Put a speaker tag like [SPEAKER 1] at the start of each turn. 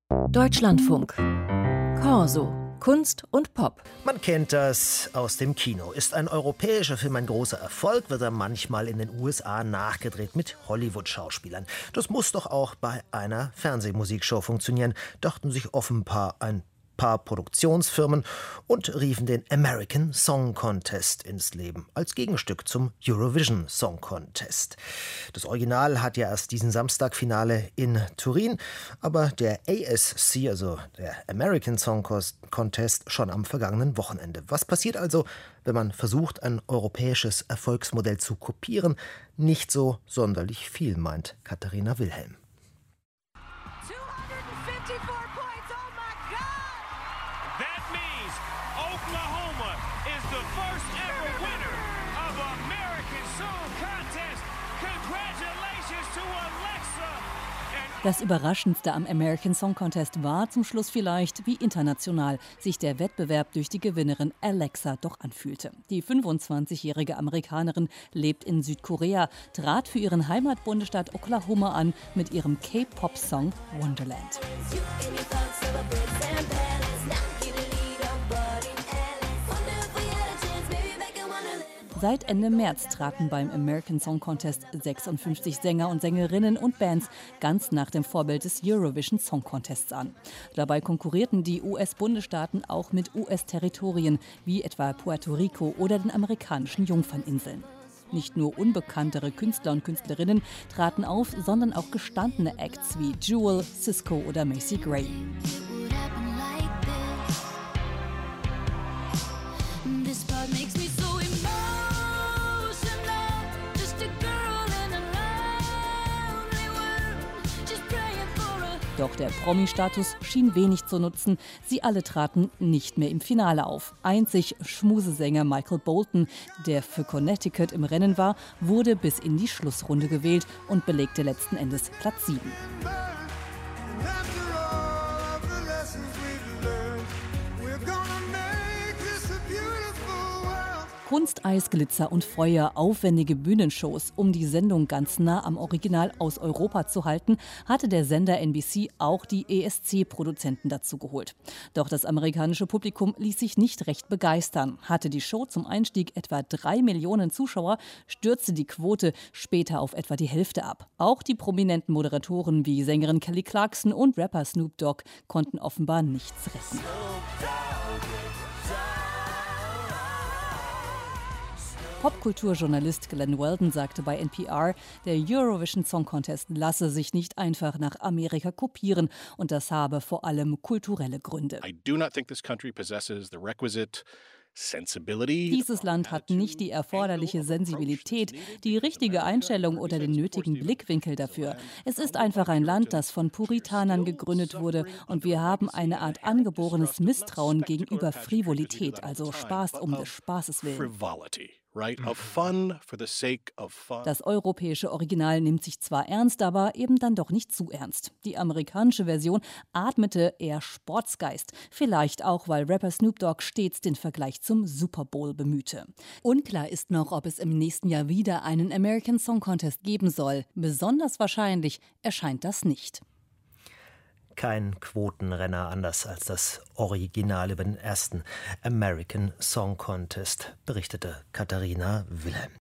[SPEAKER 1] Deutschlandfunk. Corso. Kunst und Pop.
[SPEAKER 2] Man kennt das aus dem Kino. Ist ein europäischer Film ein großer Erfolg, wird er manchmal in den USA nachgedreht mit Hollywood-Schauspielern. Das muss doch auch bei einer Fernsehmusikshow funktionieren, dachten sich offenbar ein paar Produktionsfirmen und riefen den American Song Contest ins Leben, als Gegenstück zum Eurovision Song Contest. Das Original hat ja erst diesen Samstag Finale in Turin, aber der ASC, also der American Song Contest, schon am vergangenen Wochenende. Was passiert also, wenn man versucht, ein europäisches Erfolgsmodell zu kopieren? Nicht so sonderlich viel, meint Katharina Wilhelm.
[SPEAKER 3] Oklahoma is the first ever winner of American Song Contest. Congratulations to Alexa.
[SPEAKER 4] Das Überraschendste am American Song Contest war zum Schluss vielleicht, wie international sich der Wettbewerb durch die Gewinnerin Alexa doch anfühlte. Die 25-jährige Amerikanerin lebt in Südkorea, trat für ihren Heimatbundesstaat Oklahoma an mit ihrem K-Pop-Song Wonderland. Seit Ende März traten beim American Song Contest 56 Sänger und Sängerinnen und Bands ganz nach dem Vorbild des Eurovision Song Contests an. Dabei konkurrierten die US-Bundesstaaten auch mit US-Territorien, wie etwa Puerto Rico oder den amerikanischen Jungferninseln. Nicht nur unbekanntere Künstler und Künstlerinnen traten auf, sondern auch gestandene Acts wie Jewel, Sisqó oder Macy Gray. Doch der Promi-Status schien wenig zu nutzen. Sie alle traten nicht mehr im Finale auf. Einzig Schmusesänger Michael Bolton, der für Connecticut im Rennen war, wurde bis in die Schlussrunde gewählt und belegte letzten Endes Platz 7. Kunst, Eis, Glitzer und Feuer, aufwendige Bühnenshows, um die Sendung ganz nah am Original aus Europa zu halten, hatte der Sender NBC auch die ESC-Produzenten dazu geholt. Doch das amerikanische Publikum ließ sich nicht recht begeistern. Hatte die Show zum Einstieg etwa 3 Millionen Zuschauer, stürzte die Quote später auf etwa die Hälfte ab. Auch die prominenten Moderatoren wie Sängerin Kelly Clarkson und Rapper Snoop Dogg konnten offenbar nichts retten. Popkulturjournalist Glenn Weldon sagte bei NPR, der Eurovision Song Contest lasse sich nicht einfach nach Amerika kopieren und das habe vor allem kulturelle Gründe. Dieses Land hat nicht die erforderliche Sensibilität, die richtige Einstellung oder den nötigen Blickwinkel dafür. Es ist einfach ein Land, das von Puritanern gegründet wurde und wir haben eine Art angeborenes Misstrauen gegenüber Frivolität, also Spaß um des Spaßes willen. Das europäische Original nimmt sich zwar ernst, aber eben dann doch nicht zu ernst. Die amerikanische Version atmete eher Sportsgeist. Vielleicht auch, weil Rapper Snoop Dogg stets den Vergleich zum Super Bowl bemühte. Unklar ist noch, ob es im nächsten Jahr wieder einen American Song Contest geben soll. Besonders wahrscheinlich erscheint das nicht.
[SPEAKER 2] Kein Quotenrenner, anders als das Original über den ersten American Song Contest, berichtete Katharina Wilhelm.